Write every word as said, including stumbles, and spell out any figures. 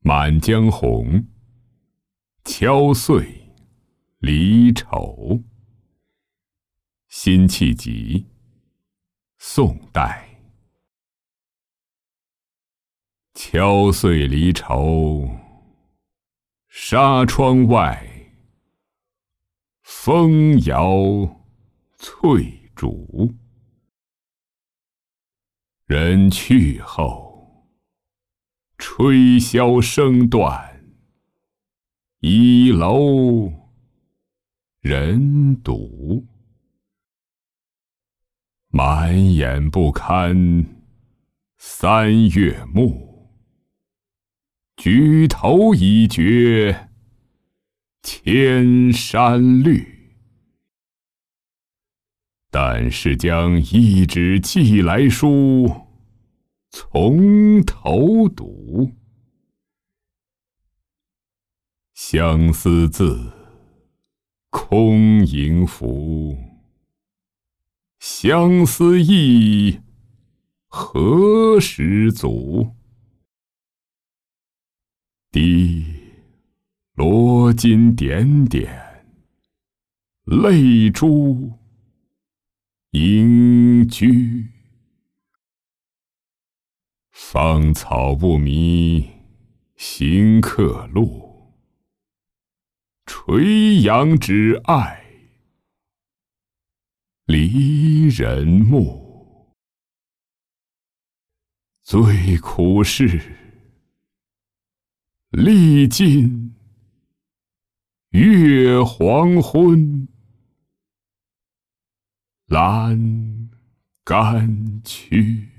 满江红·敲碎离愁。辛弃疾，宋代。敲碎离愁，纱窗外，风摇翠竹。人去后，吹箫声断，倚楼人独。满眼不堪三月暮，举头已觉千山绿。但是将一纸寄来书，从头读。相思字，空盈符。相思意，何时足？滴罗巾点点，泪珠盈居。芳草不迷行客路，垂杨只爱离人目。最苦是历尽月黄昏，阑干区。